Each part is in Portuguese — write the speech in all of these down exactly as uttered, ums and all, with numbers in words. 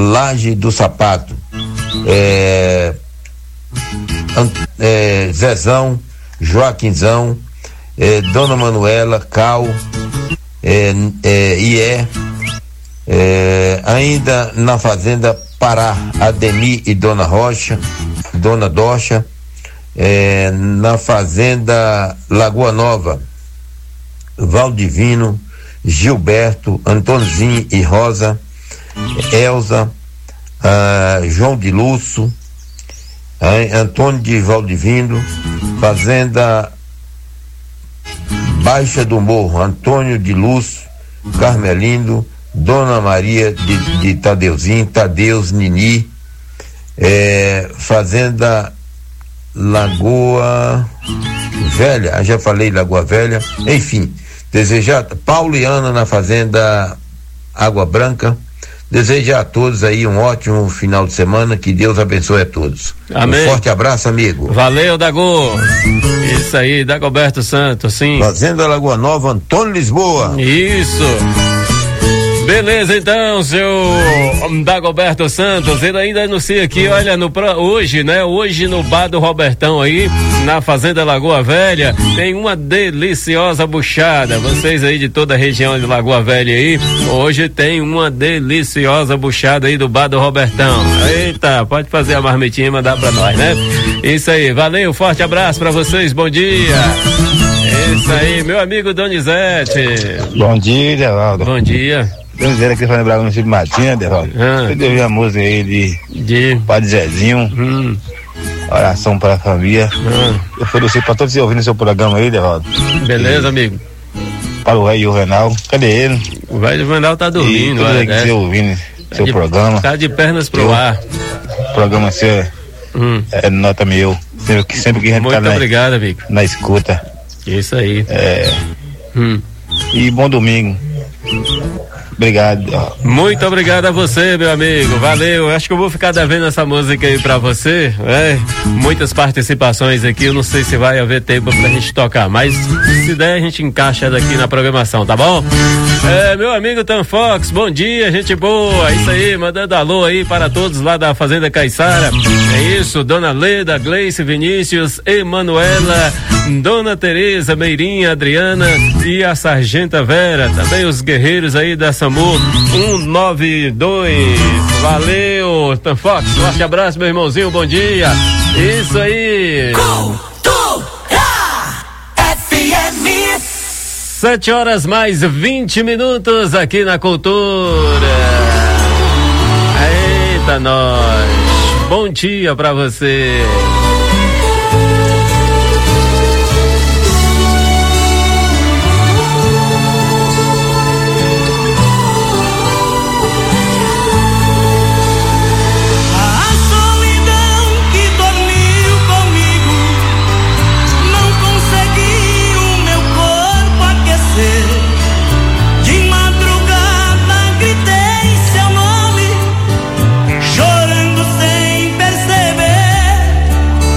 Laje do Sapato, é, é, Zezão, Joaquinzão, é, Dona Manuela, Cal, é, é, Ié, é, ainda na Fazenda Pará, Ademir e Dona Rocha, Dona Docha, é, na Fazenda Lagoa Nova, Valdivino, Gilberto, Antôniozinho e Rosa, Elza, ah, João de Lúcio, ah, Antônio de Valdivino, Fazenda Baixa do Morro, Antônio de Lúcio, Carmelindo, Dona Maria de, de Tadeuzinho, Tadeus, Nini, é, Fazenda Lagoa Velha, já falei Lagoa Velha, enfim, desejar Paulo e Ana na Fazenda Água Branca. Desejar a todos aí um ótimo final de semana, que Deus abençoe a todos. Amém. Um forte abraço, amigo. Valeu, Dagô. Isso aí, Dagoberto Santos, sim. Fazenda Lagoa Nova, Antônio Lisboa. Isso. Beleza, então, seu Dagoberto Santos, ele ainda anuncia aqui, olha, no, hoje, né, hoje no bar do Robertão aí, na Fazenda Lagoa Velha, tem uma deliciosa buchada, vocês aí de toda a região de Lagoa Velha aí, hoje tem uma deliciosa buchada aí do bar do Robertão. Eita, pode fazer a marmitinha e mandar pra nós, né? Isso aí, valeu, forte abraço pra vocês, bom dia. Isso aí, meu amigo Donizete. Bom dia, Devaldo. Bom dia. Donizete aqui falando pra você de Matinha, Devaldo. Ah. Eu devia a música aí de, de... Padre Zezinho. Hum. Oração para a família. Ah. Eu ofereci pra todos ouvindo seu programa aí, Devaldo. Beleza, e... amigo. Para o velho Juvenal. Cadê ele? O velho Juvenal tá dormindo, e olha, né? ouvindo tá seu de, programa. Tá de pernas pro eu, ar. O programa seu hum. é nota meu. Sempre que, sempre que a gente Muito tá na, obrigado, amigo. na escuta. Isso aí. É. Hum. E bom domingo. Obrigado. Muito obrigado a você, meu amigo. Valeu. Acho que eu vou ficar devendo essa música aí pra você. É, muitas participações aqui. Eu não sei se vai haver tempo pra gente tocar, mas se der, a gente encaixa daqui na programação, tá bom? É, meu amigo Tan Fox, bom dia, gente boa. Isso aí, mandando alô aí para todos lá da Fazenda Caiçara. É isso, Dona Leda, Gleice, Vinícius, Emanuela, Dona Tereza, Meirinha, Adriana e a Sargenta Vera. Também os guerreiros aí da SAMU um nove dois. Valeu, Tan Fox, forte abraço, meu irmãozinho, bom dia. Isso aí. Cultura F M. Sete horas mais vinte minutos aqui na Cultura. Eita, nós. Bom dia pra você. Chorando sem perceber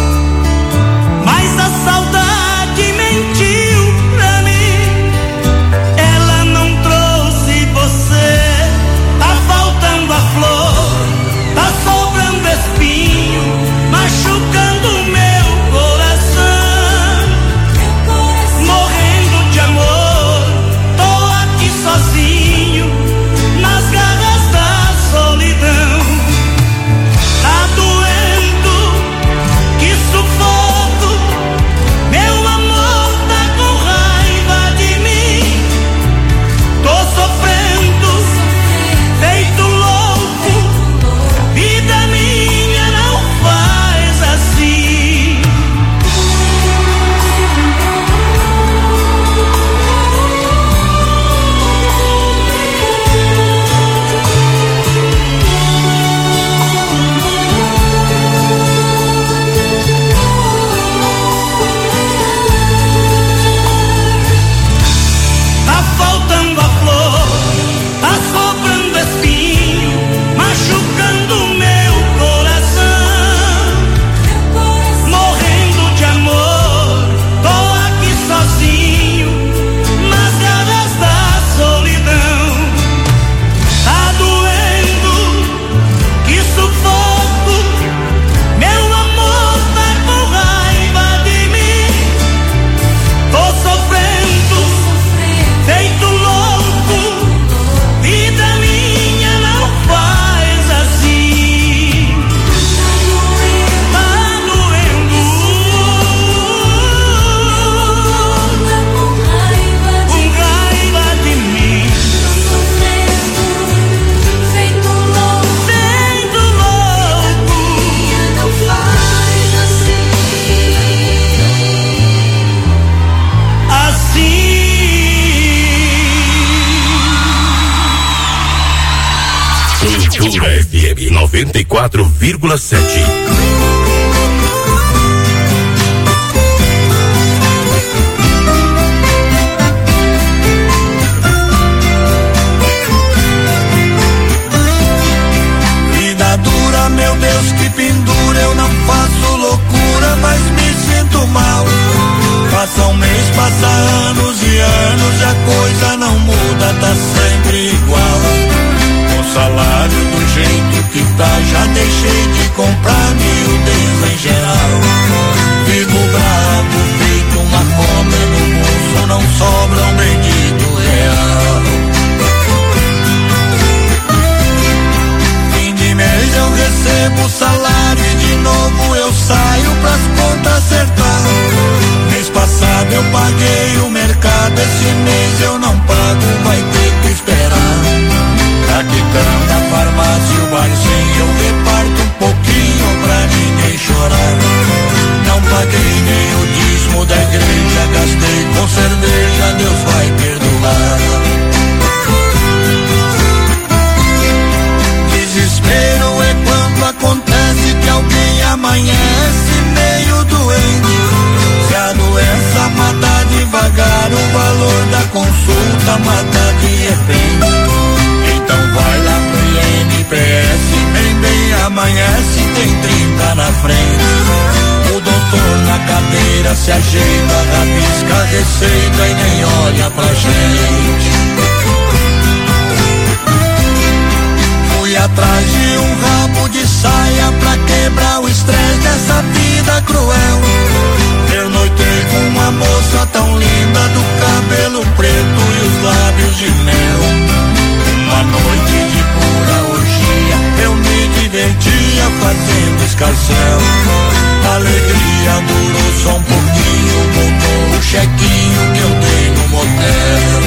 F M noventa e quatro vírgula sete. Vida dura, meu Deus, que pendura, eu não faço loucura, mas me sinto mal. Passa um mês, passa anos e anos e a coisa não muda, tá sempre igual. O salário do jeito que tá, já deixei de comprar miudeza em geral. Vivo bravo, feito uma cobra no bolso, não sobra um bendito real. Fim de mês eu recebo o salário e de novo eu saio pras contas acertar. Mês passado eu paguei o mercado, esse mês eu não pago, vai ter que esperar. A quitanda, a farmácia e o barzinho eu reparto um pouquinho pra ninguém chorar. Não paguei nem o dízimo da igreja, gastei com cerveja, Deus vai perdoar. Desespero é quando acontece que alguém amanhece meio doente. Se a doença mata devagar, o valor da consulta mata de repente. Então vai lá pro I N P S, bem bem amanhece, tem trinta na frente. O doutor na cadeira se ajeita, rabisca a receita e nem olha pra gente. Fui atrás de um rabo de saia pra quebrar o estresse dessa vida cruel. Pernoitei com uma moça tão linda, do cabelo preto e os lábios de mel. Uma noite de pura orgia, eu me divertia fazendo escarcel. A alegria durou só um pouquinho, voltou o chequinho que eu dei no motel.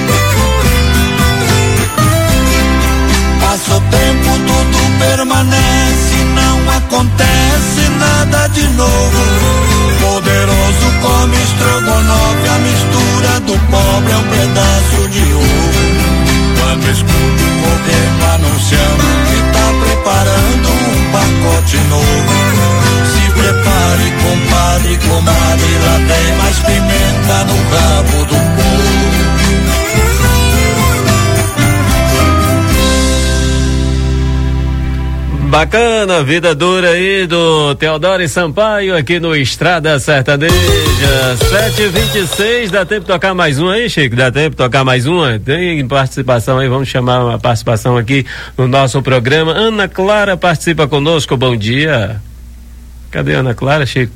Passa o tempo, tudo permanece, não acontece nada de novo. Poderoso come estrogonofe, a mistura do pobre é um pedaço de ovo. Quando escuto o governo anunciando que tá preparando um pacote novo, se prepare, compadre, comadre, lá vem mais pimenta no rabo do povo. Bacana, vida dura aí do Teodoro e Sampaio aqui no Estrada Sertaneja. sete e vinte e seis, dá tempo de tocar mais uma aí, Chico? Dá tempo de tocar mais uma? Tem participação aí, vamos chamar uma participação aqui no nosso programa. Ana Clara participa conosco, bom dia. Cadê a Ana Clara, Chico?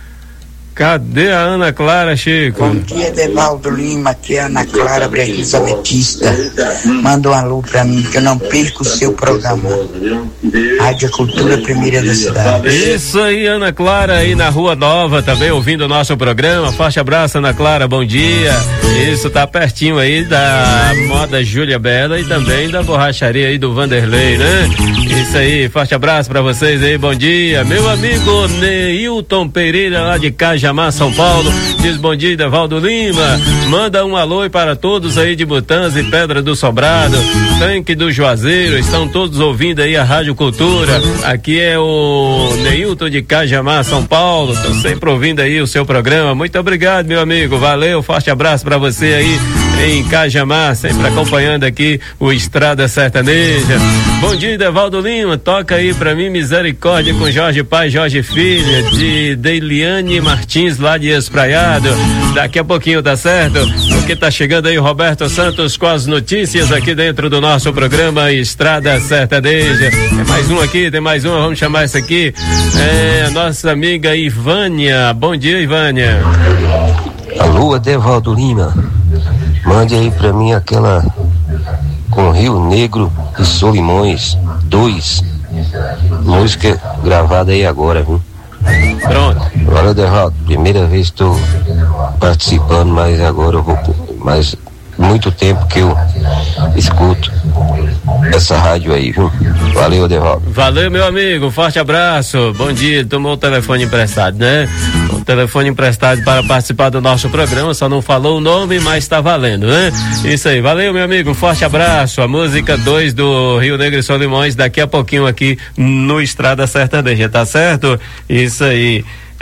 Cadê a Ana Clara, Chico? Bom dia, Devaldo Lima, aqui é a Ana Clara Breguisa Metista. Manda um alô pra mim, que eu não perco o seu programa. Rádio Cultura Primeira da Cidade. Isso aí, Ana Clara, aí na Rua Nova, também ouvindo o nosso programa. Forte abraço, Ana Clara, bom dia. Isso, tá pertinho aí da Moda Júlia Bela e também da borracharia aí do Vanderlei, né? Isso aí, forte abraço pra vocês aí, bom dia. Meu amigo Neilton Pereira, lá de Cajamar, São Paulo, diz bom dia, Devaldo Lima. Manda um alô para todos aí de Butãs e Pedra do Sobrado, Tanque do Juazeiro, estão todos ouvindo aí a Rádio Cultura. Aqui é o Neilton de Cajamar, São Paulo, estão sempre ouvindo aí o seu programa. Muito obrigado, meu amigo, valeu, forte abraço para você aí em Cajamar, sempre acompanhando aqui o Estrada Sertaneja. Bom dia, Devaldo Lima, toca aí pra mim Misericórdia com Jorge Pai, Jorge Filha, de Deiliane Martins, lá de Espraiado. Daqui a pouquinho, tá certo? Porque tá chegando aí o Roberto Santos com as notícias aqui dentro do nosso programa Estrada Sertaneja. Tem mais um aqui, tem mais uma, vamos chamar essa aqui, é a nossa amiga Ivânia. Bom dia, Ivânia. Alô, Devaldo Lima, mande aí pra mim aquela com Rio Negro e Solimões dois, música gravada aí agora, viu? Pronto. Olha, Devaldo, primeira vez estou participando, mas agora eu vou, mas muito tempo que eu escuto. essa rádio aí, viu? Valeu, Devaldo. Valeu, meu amigo, forte abraço, bom dia. Tomou o telefone emprestado, né? O telefone emprestado para participar do nosso programa, só não falou o nome, mas tá valendo, né? Isso aí, valeu, meu amigo, forte abraço. A música dois do Rio Negro e Solimões, daqui a pouquinho aqui no Estrada Sertaneja, tá certo? Isso aí.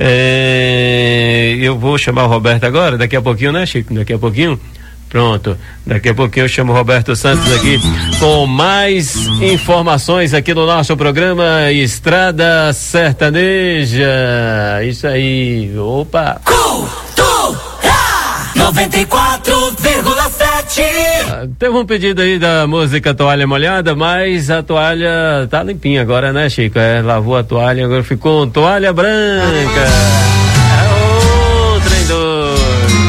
É, eu vou chamar o Roberto agora, daqui a pouquinho, né, Chico? Daqui a pouquinho. Pronto, daqui a pouquinho eu chamo o Roberto Santos aqui com mais informações aqui no nosso programa Estrada Sertaneja. Isso aí, opa! Cultura noventa e quatro vírgula sete. Ah, teve um pedido aí da música Toalha Molhada, mas a toalha tá limpinha agora, né, Chico? É, lavou a toalha, agora ficou toalha branca. É outro em dois.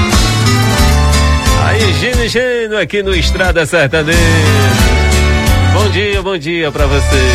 Gino e Gino aqui no Estrada Sertaneja. Bom dia, bom dia pra você.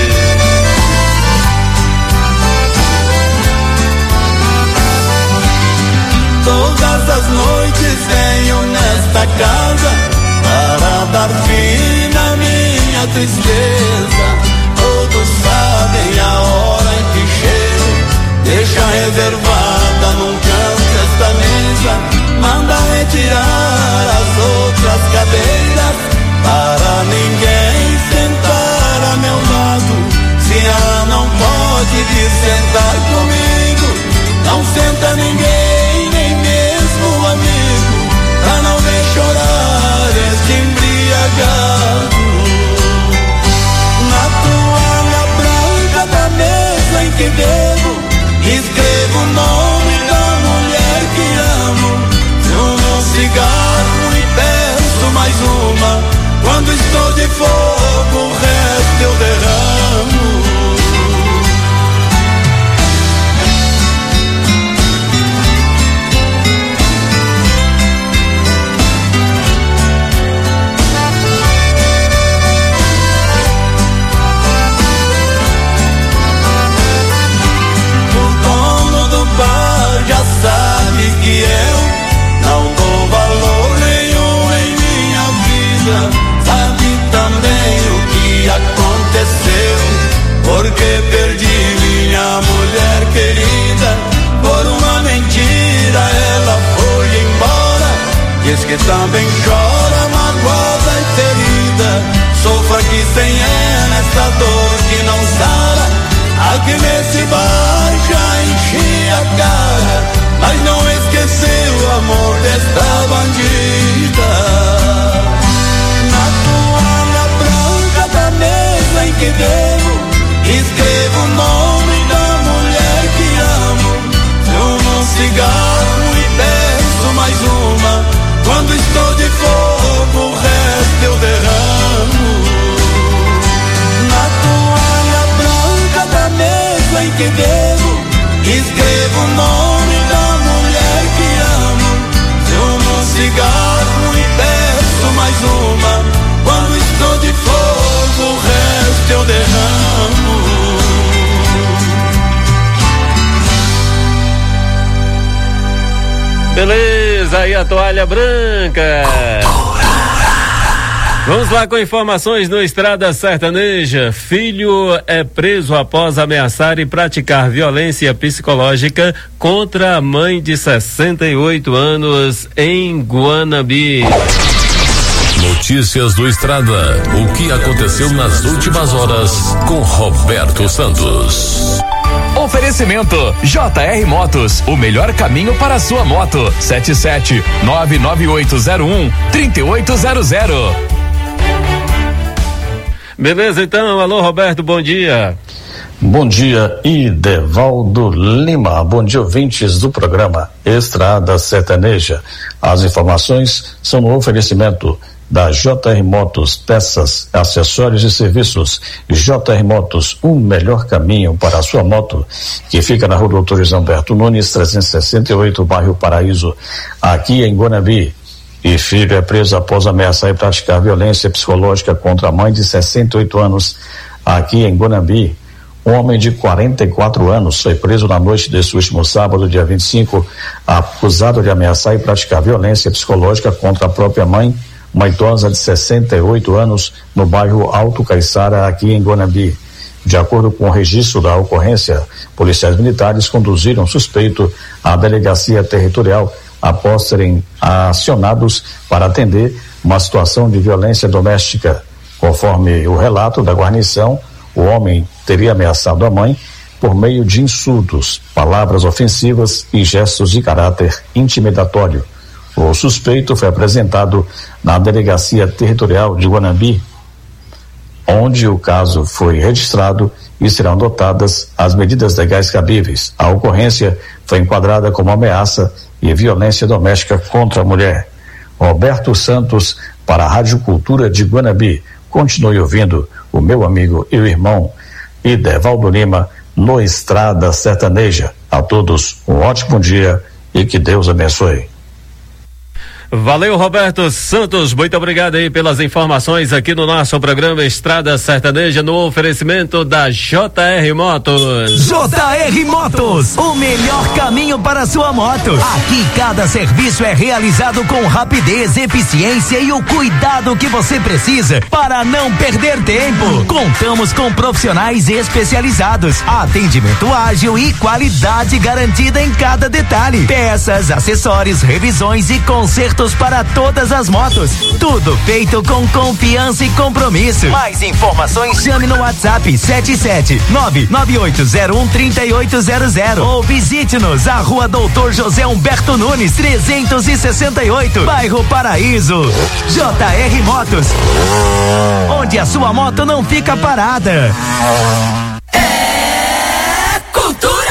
Todas as noites venho nesta casa para dar fim na minha tristeza. Todos sabem a hora em que chego, deixa reservada num canto esta mesa. Manda retirar as outras cadeiras para ninguém sentar a meu lado. Se ela não pode vir sentar comigo, não senta ninguém, nem mesmo amigo, pra não ver chorar este embriagado. Na toalha branca da mesa em que bebo, escrevo o nome da mulher que amo. Um cigarro e peço mais uma. Quando estou de fogo, o resto eu derramo. O dono do bar já sabe que eu não dou valor nenhum em minha vida. Sabe também o que aconteceu, porque perdi minha mulher querida. Por uma mentira ela foi embora. Diz que também chora, magoada e ferida. Sofra aqui sem ela essa dor que não sara. Aqui nesse bar já enchi a cara, mas não esqueceu o amor desta bandida. Na toalha branca da mesa em que bebo, escrevo o nome da mulher que amo. Fumo um cigarro e peço mais uma. Quando estou de fogo, o resto eu derramo. Na toalha branca da mesa em que bebo, escrevo o nome da mulher que amo. Fumo um cigarro e peço mais uma. Quando estou de fogo, o resto eu derramo. Beleza, aí a toalha branca. Vamos lá com informações no Estrada Sertaneja. Filho é preso após ameaçar e praticar violência psicológica contra a mãe de sessenta e oito anos em Guanabi. Notícias do Estrada. O que aconteceu nas últimas horas com Roberto Santos. Oferecimento J R Motos, o melhor caminho para a sua moto. sete sete nove nove oito zero um três oito zero zero. Beleza, então, alô Roberto, bom dia. Bom dia, Idevaldo Lima. Bom dia, ouvintes do programa Estrada Sertaneja. As informações são no oferecimento da J R Motos, peças, acessórios e serviços. J R Motos, o melhor caminho para a sua moto, que fica na rua Doutor Humberto Nunes, trezentos e sessenta e oito, bairro Paraíso, aqui em Guanabi. E filho é preso após ameaçar e praticar violência psicológica contra a mãe de sessenta e oito anos, aqui em Guanabi. Um homem de quarenta e quatro anos foi preso na noite deste último sábado, dia vinte e cinco, acusado de ameaçar e praticar violência psicológica contra a própria mãe, uma idosa de sessenta e oito anos no bairro Alto Caiçara, aqui em Guanambi. De acordo com o registro da ocorrência, policiais militares conduziram o suspeito à delegacia territorial após serem acionados para atender uma situação de violência doméstica. Conforme o relato da guarnição, o homem teria ameaçado a mãe por meio de insultos, palavras ofensivas e gestos de caráter intimidatório. O suspeito foi apresentado na delegacia territorial de Guanambi, onde o caso foi registrado e serão adotadas as medidas legais cabíveis. A ocorrência foi enquadrada como ameaça e violência doméstica contra a mulher. Roberto Santos, para a Rádio Cultura de Guanambi. Continue ouvindo o meu amigo e o irmão Idevaldo Lima no Estrada Sertaneja. A todos um ótimo dia e que Deus abençoe. Valeu, Roberto Santos, muito obrigado aí pelas informações aqui no nosso programa Estrada Sertaneja, no oferecimento da J R Motos. J R Motos, o melhor caminho para a sua moto. Aqui cada serviço é realizado com rapidez, eficiência e o cuidado que você precisa para não perder tempo. Contamos com profissionais especializados, atendimento ágil e qualidade garantida em cada detalhe. Peças, acessórios, revisões e consertos para todas as motos. Tudo feito com confiança e compromisso. Mais informações, chame no WhatsApp sete sete nove nove oito zero um três oito zero zero ou visite-nos a Rua Doutor José Humberto Nunes trezentos e sessenta e oito, bairro Paraíso. J R Motos, onde a sua moto não fica parada. É cultura.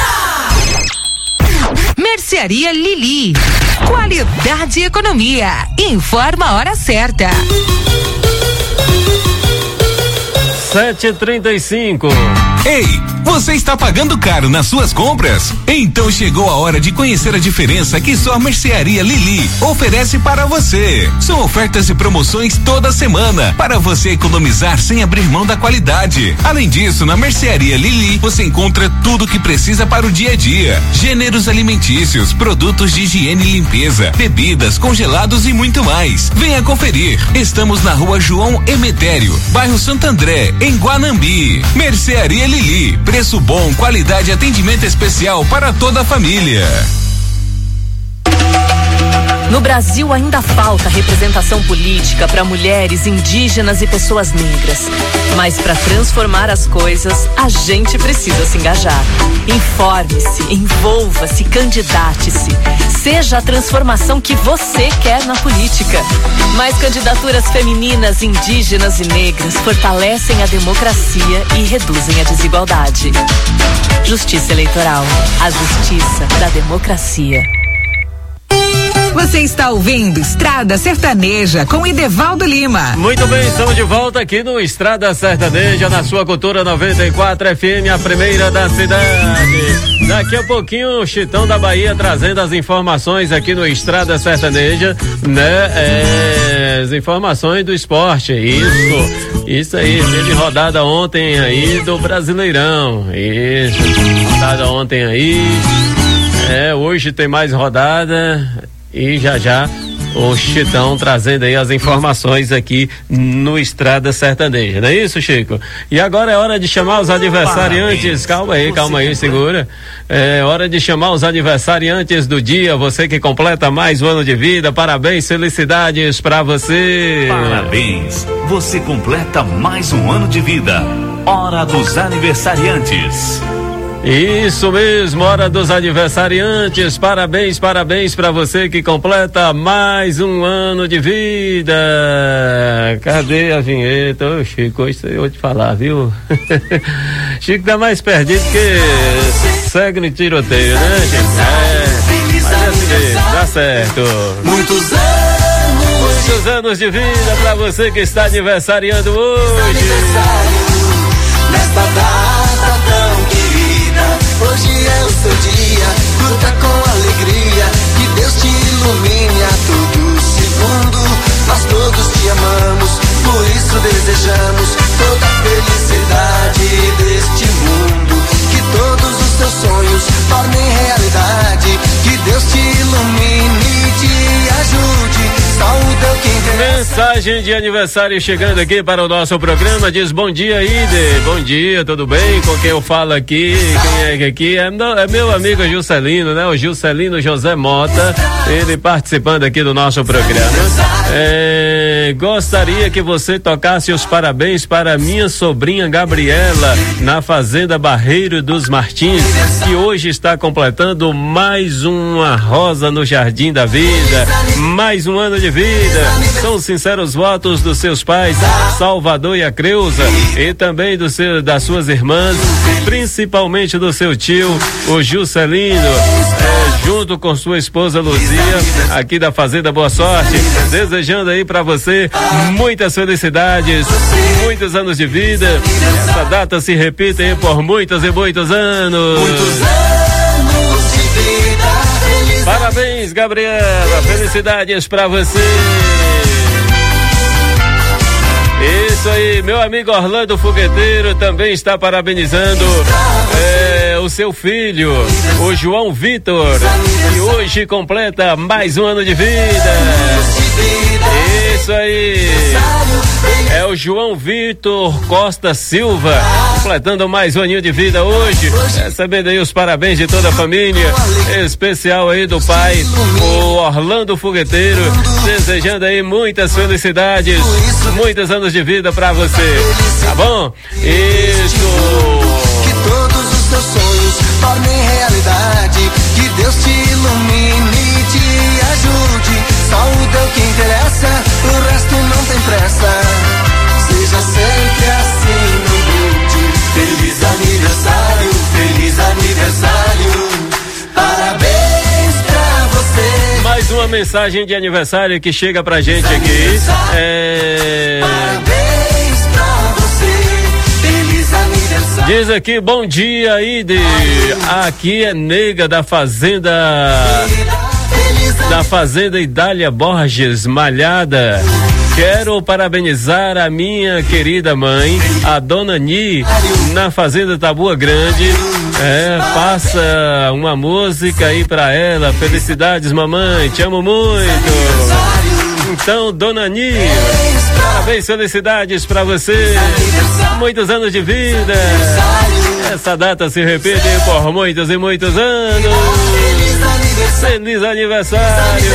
Mercearia Lili. Qualidade e economia. Informa a hora certa. sete e trinta e cinco. Ei, você está pagando caro nas suas compras? Então chegou a hora de conhecer a diferença que só a Mercearia Lili oferece para você. São ofertas e promoções toda semana para você economizar sem abrir mão da qualidade. Além disso, na Mercearia Lili você encontra tudo o que precisa para o dia a dia: gêneros alimentícios, produtos de higiene e limpeza, bebidas, congelados e muito mais. Venha conferir. Estamos na Rua João Emetério, bairro Santo André, em Guanambi. Mercearia Lili, preço bom, qualidade e atendimento especial para toda a família. No Brasil ainda falta representação política para mulheres, indígenas e pessoas negras. Mas para transformar as coisas, a gente precisa se engajar. Informe-se, envolva-se, candidate-se. Seja a transformação que você quer na política. Mais candidaturas femininas, indígenas e negras fortalecem a democracia e reduzem a desigualdade. Justiça Eleitoral, a justiça da democracia. Você está ouvindo Estrada Sertaneja com Idevaldo Lima. Muito bem, estamos de volta aqui no Estrada Sertaneja, na sua Cultura noventa e quatro F M, a primeira da cidade. Daqui a pouquinho o Chitão da Bahia trazendo as informações aqui no Estrada Sertaneja, né? É, as informações do esporte, isso, isso aí, teve rodada ontem aí do Brasileirão, isso, rodada ontem aí, é, hoje tem mais rodada. E já já o Chitão trazendo aí as informações aqui no Estrada Sertaneja, não é isso, Chico? E agora é hora de chamar os aniversariantes. Parabéns. Calma aí, calma aí, segura. É hora de chamar os aniversariantes do dia, você que completa mais um ano de vida. Parabéns, felicidades pra você. Parabéns, você completa mais um ano de vida. Hora dos aniversariantes. Isso mesmo, hora dos aniversariantes. Parabéns, parabéns pra você que completa mais um ano de vida. Cadê a vinheta? Ô, Chico, isso eu vou te falar, viu? Chico tá mais perdido que segue no tiroteio, né, Chico? É, mas é assim mesmo, dá certo. Muitos anos. Muitos anos de vida pra você que está aniversariando hoje. Nesta data tão querida, hoje é o seu dia, curta com alegria, que Deus te ilumine a todo segundo, nós todos te amamos, por isso desejamos toda a felicidade deste mundo, que todos os teus sonhos tornem realidade, que Deus te ilumine e te ajude, saúde é o que interessa. Mensagem de aniversário chegando aqui para o nosso programa. Diz bom dia, Ide. Bom dia, tudo bem? Com quem eu falo aqui? Quem é que aqui? É, é meu amigo Juscelino, né? O Juscelino José Mota. Ele participando aqui do nosso programa. É, gostaria que você tocasse os parabéns para minha sobrinha Gabriela, na Fazenda Barreiro dos Martins, que hoje está completando mais uma rosa no Jardim da Vida, mais um ano de vida. São sinceros votos dos seus pais, Salvador e a Creuza, e também do seu, das suas irmãs, principalmente do seu tio, o Juscelino, é, junto com sua esposa Luzia, aqui da Fazenda Boa Sorte, desejando aí para você muitas felicidades, muitos anos de vida. Essa data se repita aí por muitos e muitos anos. Muitos anos de vida. Parabéns, Gabriela. Felicidades para você. Isso aí, meu amigo Orlando Fogueteiro também está parabenizando é, o seu filho, o João Vitor, que hoje completa mais um ano de vida. Isso aí, é o João Vitor Costa Silva, completando mais um aninho de vida hoje, recebendo aí os parabéns de toda a família, especial aí do pai, o Orlando Fogueteiro, desejando aí muitas felicidades, muitos anos de vida pra você, tá bom? Isso! Que todos os teus sonhos tornem realidade, que Deus te ilumine e te ajude, só o teu que interessa, o resto não tem pressa, seja sempre assim no grude. Feliz aniversário, feliz aniversário, parabéns pra você. Mais uma mensagem de aniversário que chega pra gente aqui. É... Parabéns pra você, feliz aniversário. Diz aqui, bom dia, Ide. Aqui é Nega da Fazenda da Fazenda Idália Borges Malhada. Quero parabenizar a minha querida mãe, a Dona Ni, na Fazenda Tabua Grande. É, passa uma música aí pra ela. Felicidades, mamãe, te amo muito. Então, Dona Ni, parabéns, felicidades pra você. Muitos anos de vida. Essa data se repete por muitos e muitos anos. Feliz aniversário.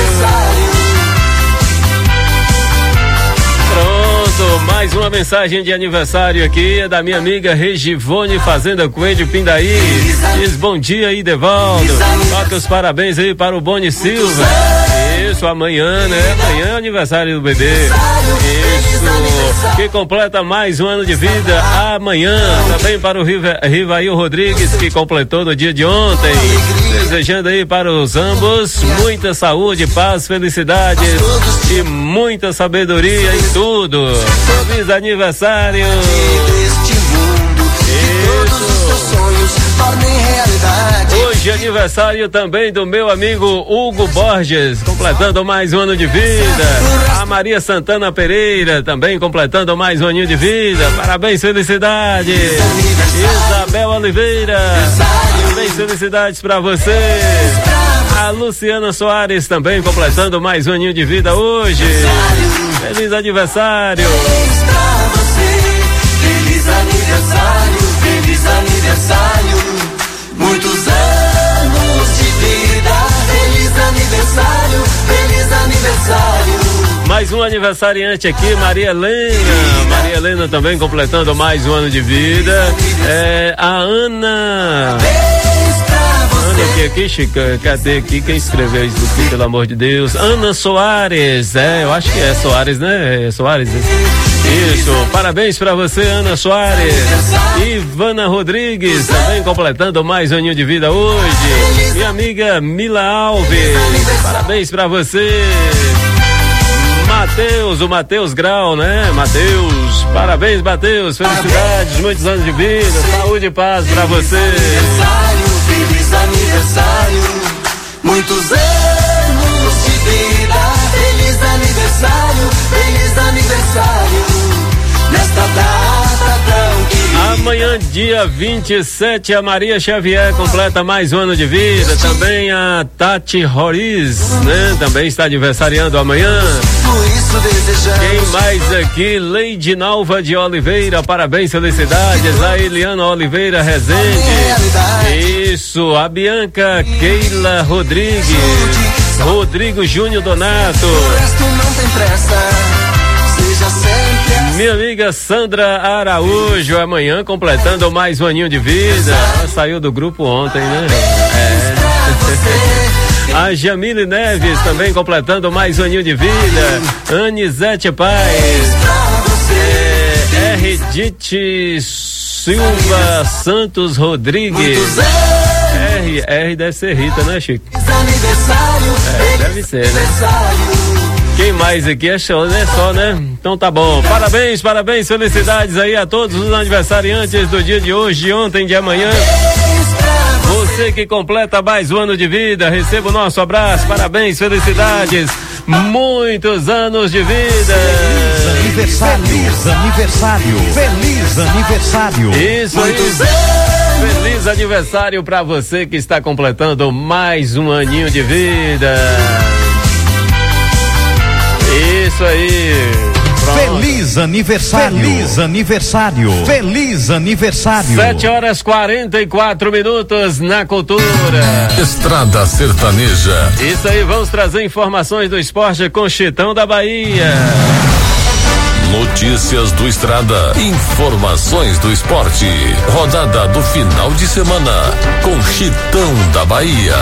Pronto, mais uma mensagem de aniversário aqui é da minha amiga Regivone Fazenda Coelho Pindaí. Diz bom dia aí, Devaldo. Toca os parabéns aí para o Boni Silva. Isso, amanhã, né? Amanhã é aniversário do bebê. Isso, que completa mais um ano de vida amanhã. Também para o Riva, Rivail Rodrigues, que completou no dia de ontem. Desejando aí para os ambos muita saúde, paz, felicidades e muita sabedoria em tudo. Feliz aniversário. Hoje é aniversário também do meu amigo Hugo Borges, completando mais um ano de vida. A Maria Santana Pereira também completando mais um aninho de vida. Parabéns, felicidades. Isabel Oliveira, parabéns, felicidades pra você. A Luciana Soares também completando mais um aninho de vida hoje. Feliz aniversário. Feliz aniversário, feliz aniversário, muitos anos de vida. Feliz aniversário, feliz aniversário. Mais um aniversariante aqui, Maria Helena. Maria Helena também completando mais um ano de vida. É, a Ana. Ana aqui, aqui, Chica, cadê aqui quem escreveu isso aqui, pelo amor de Deus? Ana Soares, é, eu acho que é Soares, né? É Soares, isso, parabéns pra você, Ana Soares. Ivana Rodrigues, também completando mais um aninho de vida hoje. Minha amiga Mila Alves, parabéns pra você. Mateus, o Mateus Grau, né? Mateus, parabéns, Mateus, felicidades, muitos anos de vida, saúde e paz pra você. Feliz aniversário, muitos anos de vida. Feliz aniversário, feliz aniversário, nesta data tão querida. Amanhã, dia vinte e sete, a Maria Xavier completa mais um ano de vida. Também a Tati Roriz, né? Também está aniversariando amanhã. Quem mais aqui? Leide Nalva de Oliveira, parabéns, felicidades. A Eliana Oliveira Rezende. Isso, a Bianca Keila Rodrigues. Rodrigo Júnior Donato. Minha amiga Sandra Araújo, amanhã completando mais um aninho de vida. Ela saiu do grupo ontem, né? É. A Jamile Neves também completando mais um aninho de vida. Anisete Paz. É, Erdite Silva Santos Rodrigues. R, R deve ser Rita, né, Chico? É, deve ser, né? Quem mais aqui é show, né? Só, né? Então tá bom. Parabéns, parabéns, felicidades aí a todos os aniversariantes do dia de hoje, de ontem, de amanhã. Você que completa mais um ano de vida, receba o nosso abraço, parabéns, felicidades, muitos anos de vida. Feliz aniversário, feliz aniversário, feliz aniversário. Isso aí. Feliz aniversário pra você que está completando mais um aninho de vida. Isso aí. Pronto. Feliz aniversário. Feliz aniversário. Feliz aniversário. sete horas e quarenta e quatro minutos na Cultura. Estrada Sertaneja. Isso aí, vamos trazer informações do esporte com Chitão da Bahia. Notícias do Estrada. Informações do esporte. Rodada do final de semana com Chitão da Bahia.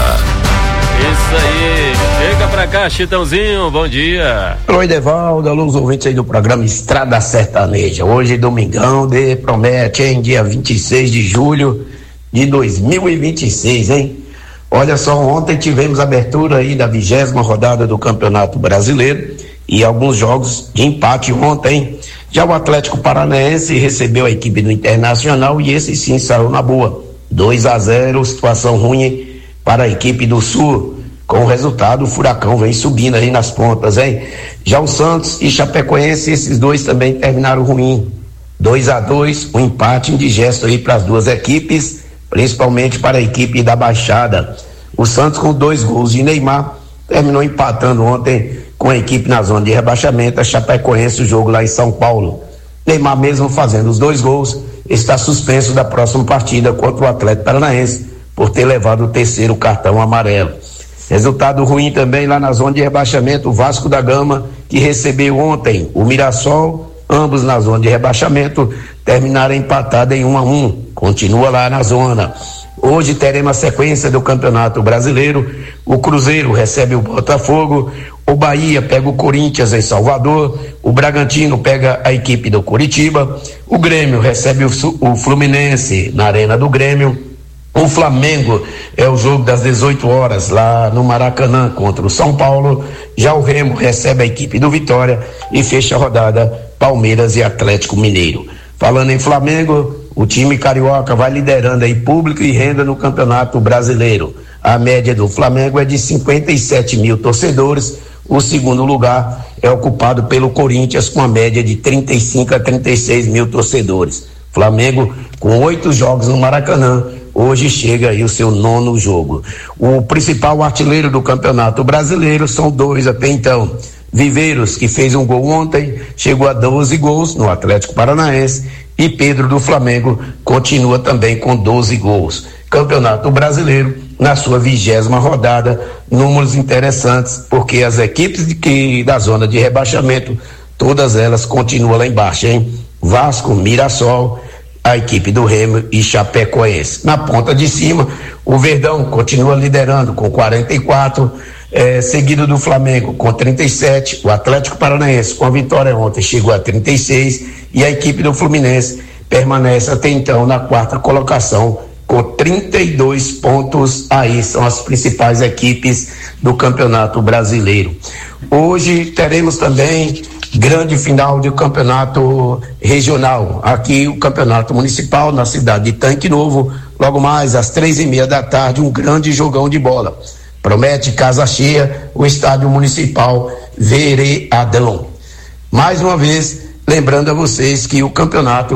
Isso aí, chega pra cá, Chitãozinho, bom dia. Oi, Devaldo, alô, ouvintes aí do programa Estrada Sertaneja. Hoje, domingão, de promete, hein? Dia vinte e seis de julho de dois mil e vinte e seis, hein? Olha só, ontem tivemos a abertura aí da vigésima rodada do Campeonato Brasileiro e alguns jogos de empate ontem. Já o Atlético Paranaense recebeu a equipe do Internacional e esse sim saiu na boa. dois a zero, situação ruim para a equipe do Sul. Com o resultado, o Furacão vem subindo aí nas pontas, hein? Já o Santos e Chapecoense, esses dois também terminaram ruim. dois a dois, um empate indigesto aí para as duas equipes, principalmente para a equipe da Baixada. O Santos, com dois gols de Neymar, terminou empatando ontem com a equipe na zona de rebaixamento, a Chapecoense, o jogo lá em São Paulo. Neymar, mesmo fazendo os dois gols, está suspenso da próxima partida contra o Atlético Paranaense por ter levado o terceiro cartão amarelo. Resultado ruim também lá na zona de rebaixamento, o Vasco da Gama, que recebeu ontem o Mirassol, ambos na zona de rebaixamento, terminaram empatados em um a um, continua lá na zona. Hoje teremos a sequência do Campeonato Brasileiro, o Cruzeiro recebe o Botafogo, o Bahia pega o Corinthians em Salvador, o Bragantino pega a equipe do Coritiba, o Grêmio recebe o, o Fluminense na Arena do Grêmio, o Flamengo é o jogo das dezoito horas lá no Maracanã contra o São Paulo, já o Remo recebe a equipe do Vitória e fecha a rodada Palmeiras e Atlético Mineiro. Falando em Flamengo, o time carioca vai liderando aí público e renda no Campeonato Brasileiro. A média do Flamengo é de cinquenta e sete mil torcedores. O segundo lugar é ocupado pelo Corinthians com a média de trinta e cinco a trinta e seis mil torcedores. Flamengo com oito jogos no Maracanã, hoje chega aí o seu nono jogo. O principal artilheiro do Campeonato Brasileiro são dois até então. Viveiros, que fez um gol ontem, chegou a doze gols no Atlético Paranaense, e Pedro do Flamengo continua também com doze gols. Campeonato Brasileiro, na sua vigésima rodada, números interessantes, porque as equipes de que, da zona de rebaixamento, todas elas continuam lá embaixo, hein? Vasco, Mirassol, a equipe do Remo e Chapecoense. Na ponta de cima, o Verdão continua liderando com quarenta e quatro, eh, seguido do Flamengo com trinta e sete, o Atlético Paranaense com a vitória ontem chegou a trinta e seis e a equipe do Fluminense permanece até então na quarta colocação com trinta e dois pontos. Aí são as principais equipes do Campeonato Brasileiro. Hoje teremos também grande final de campeonato regional, aqui o campeonato municipal na cidade de Tanque Novo, logo mais às três e meia da tarde, um grande jogão de bola. Promete casa cheia o estádio municipal Vereadão. Mais uma vez, lembrando a vocês que o campeonato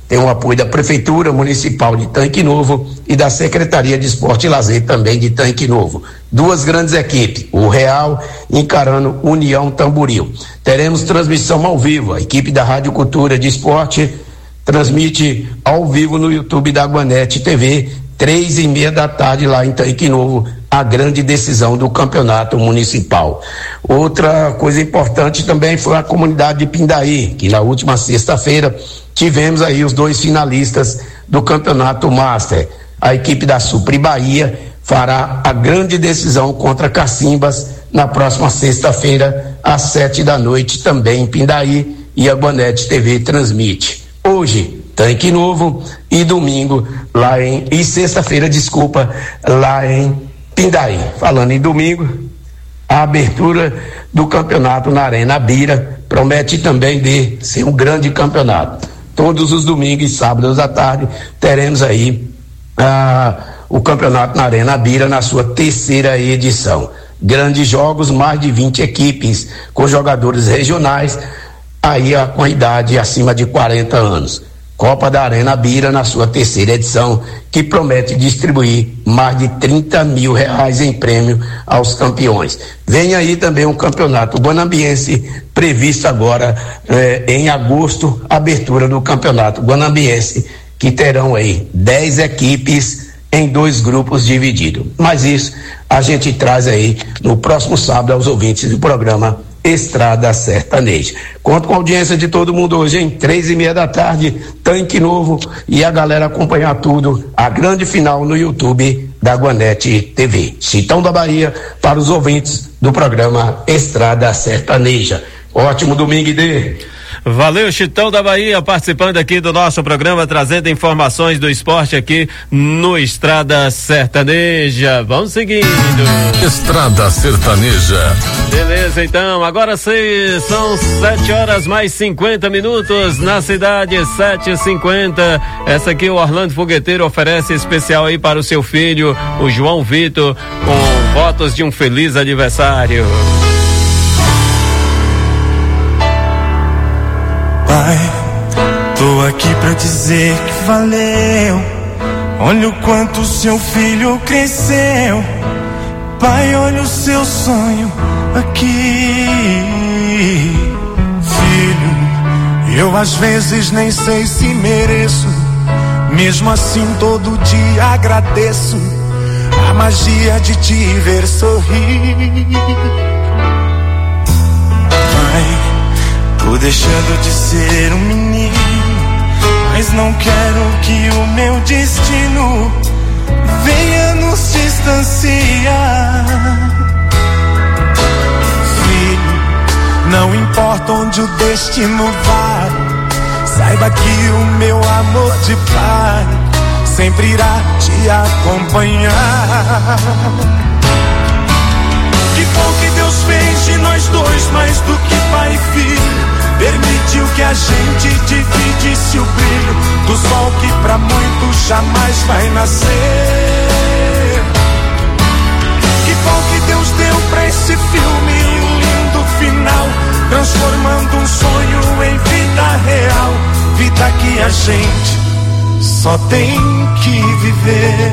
tem o apoio da Prefeitura Municipal de Tanque Novo e da Secretaria de Esporte e Lazer também de Tanque Novo. Duas grandes equipes, o Real encarando União Tamboril. Teremos transmissão ao vivo, a equipe da Rádio Cultura de Esporte transmite ao vivo no YouTube da Aguanete T V, três e meia da tarde lá em Tanque Novo, a grande decisão do campeonato municipal. Outra coisa importante também foi a comunidade de Pindaí, que na última sexta-feira tivemos aí os dois finalistas do campeonato Master. A equipe da Supri Bahia fará a grande decisão contra Cacimbas na próxima sexta-feira, às sete da noite, também em Pindaí, e a Aguanete T V transmite. Hoje, Tanque Novo, e domingo lá em, e sexta-feira, desculpa, lá em Pindaí. Falando em domingo, a abertura do campeonato na Arena Bira promete também de ser um grande campeonato. Todos os domingos e sábados à tarde teremos aí ah, o campeonato na Arena Bira na sua terceira edição. Grandes jogos, mais de vinte equipes com jogadores regionais, aí ah, com a idade acima de quarenta anos. Copa da Arena Bira na sua terceira edição, que promete distribuir mais de trinta mil reais em prêmio aos campeões. Vem aí também um campeonato guanambiense previsto agora eh, em agosto, abertura do campeonato guanambiense, que terão aí dez equipes em dois grupos divididos. Mas isso a gente traz aí no próximo sábado aos ouvintes do programa Estrada Sertaneja. Conto com a audiência de todo mundo hoje, em três e meia da tarde, Tanque Novo, e a galera acompanhar tudo, a grande final no YouTube da Aguanete T V. Chitão da Bahia para os ouvintes do programa Estrada Sertaneja. Ótimo domingo, Idê. Valeu, Chitão da Bahia, participando aqui do nosso programa, trazendo informações do esporte aqui no Estrada Sertaneja. Vamos seguindo. Estrada Sertaneja. Beleza, então, agora sim, são sete horas mais cinquenta minutos na cidade, sete e cinquenta. Essa aqui o Orlando Fogueteiro oferece especial aí para o seu filho, o João Vitor, com votos de um feliz aniversário. Pai, tô aqui pra dizer que valeu. Olha o quanto seu filho cresceu. Pai, olha o seu sonho aqui. Filho, eu às vezes nem sei se mereço. Mesmo assim todo dia agradeço a magia de te ver sorrir. Tô deixando de ser um menino, mas não quero que o meu destino venha nos distanciar. Filho, não importa onde o destino vai, saiba que o meu amor de pai sempre irá te acompanhar. Que bom que Deus fez de nós dois mais do que pai e filho. Permitiu que a gente dividisse o brilho do sol que pra muitos jamais vai nascer. Que bom que Deus deu pra esse filme um lindo final, transformando um sonho em vida real. Vida que a gente só tem que viver.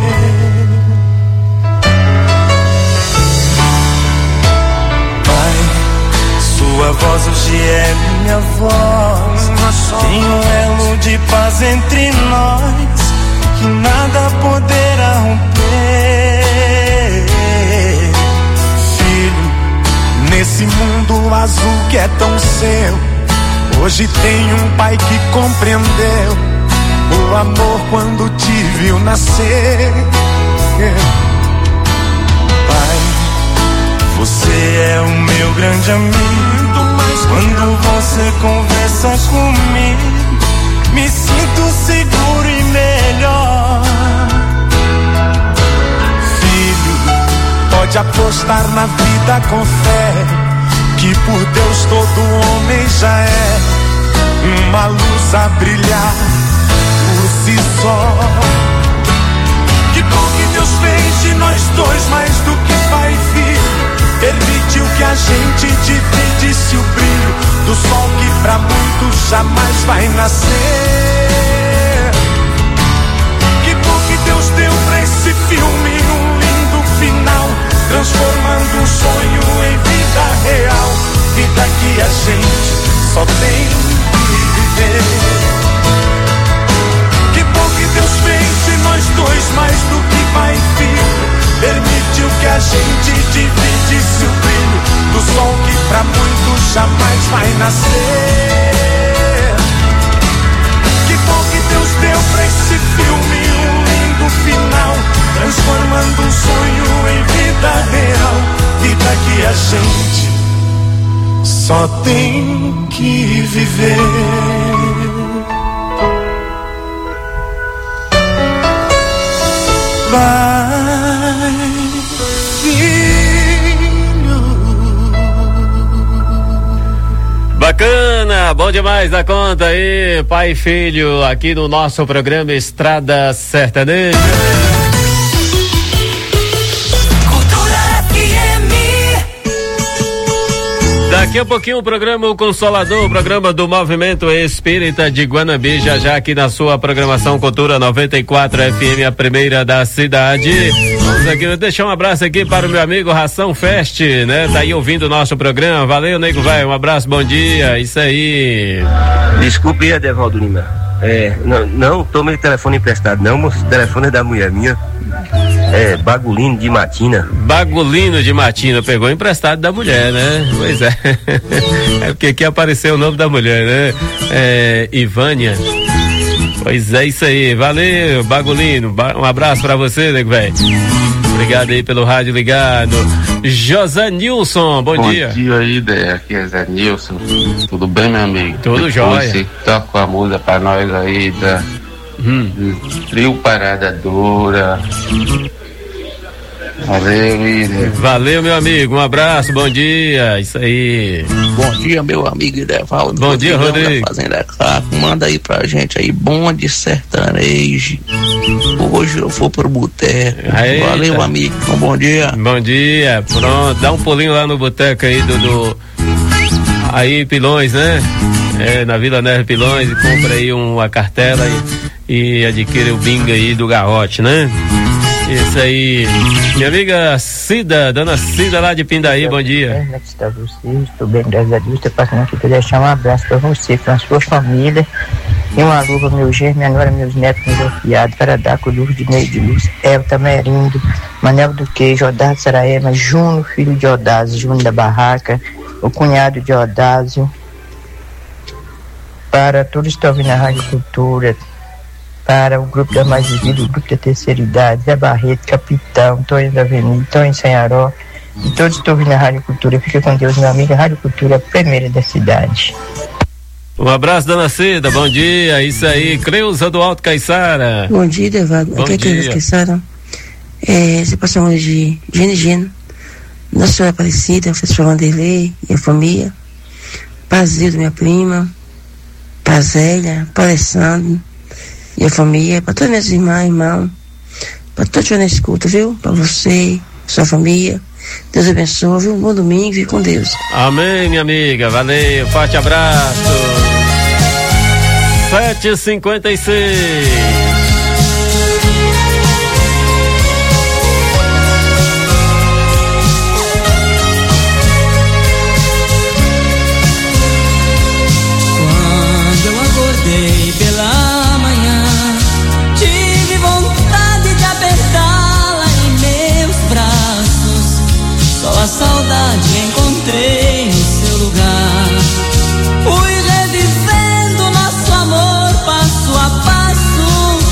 Sua voz hoje é minha voz. Tem um elo de paz entre nós que nada poderá romper. Filho, nesse mundo azul que é tão seu, hoje tem um pai que compreendeu o amor quando te viu nascer. Pai, você é o meu grande amigo. Quando você conversa comigo, me sinto seguro e melhor. Filho, pode apostar na vida com fé, que por Deus todo homem já é uma luz a brilhar por si só. Que bom que Deus fez de nós dois mais do que pai e filho. Permitiu que a gente dividisse o brilho do sol que pra muitos jamais vai nascer. nascer. Que bom que Deus deu pra esse filme um lindo final, transformando um sonho em vida real, vida que a gente só tem que viver. Vai, filho. Bacana, bom demais da conta aí, pai e filho, aqui no nosso programa Estrada Sertaneja. Daqui a pouquinho o programa O Consolador, o programa do Movimento Espírita de Guanambi, já já aqui na sua programação Cultura noventa e quatro F M, a primeira da cidade. Vamos aqui, deixar um abraço aqui para o meu amigo Ração Fest, né? Tá aí ouvindo o nosso programa. Valeu, nego velho, um abraço, bom dia, isso aí. Desculpe, Adevaldo Lima. É, não, não tomei telefone emprestado, não, moço. O telefone é da mulher minha. É, Bagulino de Matina. Bagulino de Matina, pegou emprestado da mulher, né? Pois é. É porque aqui apareceu o nome da mulher, né? É, Ivânia. Pois é, isso aí. Valeu, Bagulino. Um abraço pra você, nego velho. Obrigado aí pelo rádio ligado. José Nilson, bom, bom dia. Bom dia aí, Dé. Aqui é Zé Nilson. Tudo bem, meu amigo? Tudo jóia. Você toca a música pra nós aí da hum. Trio Parada Dura. Valeu, líder. Valeu, meu amigo. Um abraço, bom dia. Isso aí. Bom dia, meu amigo Idevaldo. Bom dia, Rodrigo. Fazenda Caco. Manda aí pra gente aí, bonde sertanejo. Hoje eu vou pro boteco. Eita. Valeu, amigo. Um bom dia. Bom dia. Pronto, dá um pulinho lá no boteco aí do, do... aí, Pilões, né? É, na Vila Neve Pilões, e compra aí uma cartela e, e adquire o bingo aí do Garrote, né? Isso aí. Minha amiga Cida, dona Cida lá de Pindaí, bom dia. Como é que está você? Estou bem, graças a Deus. Estou passando aqui para deixar um abraço para você, para a sua família. E uma luva, meu genro, minha nora, meus netos, meus afiados, para dar com luz de meio de luz, Elta Merindo, Manel do Queijo, Odásio Saraema, Juno, filho de Odásio, Juno da Barraca, o cunhado de Odásio, para todos que estão ouvindo a Rádio Cultura, para o grupo da Mais Vida, o grupo da Terceira Idade, Zé Barreto, Capitão, Tonho da Avenida, Tonho Senharó, e todos que estão ouvindo a Rádio Cultura. Fica com Deus, meu amigo. A Rádio Cultura, a primeira da cidade. Um abraço, dona Cida, bom dia, isso aí. Cleusa do Alto Caiçara. Bom dia, Devaldo. Aqui é Cleusa Caiçara. É, você passou hoje de Gene Gino, Nossa Senhora Aparecida, Festival Vanderlei e a família, Pazildo, minha prima, Pazélia, Alessandro e a família, para todas minhas irmãs, irmãos, para todos que na escuta, viu? Para você, sua família. Deus abençoe, viu? Um bom domingo, fique com Deus. Amém, minha amiga, valeu, forte abraço. sete e cinquenta e seis. Quando eu acordei pela manhã, tive vontade de apertá-la em meus braços. Só a saudade encontrei no seu lugar. Fui revivendo nosso amor passo a passo.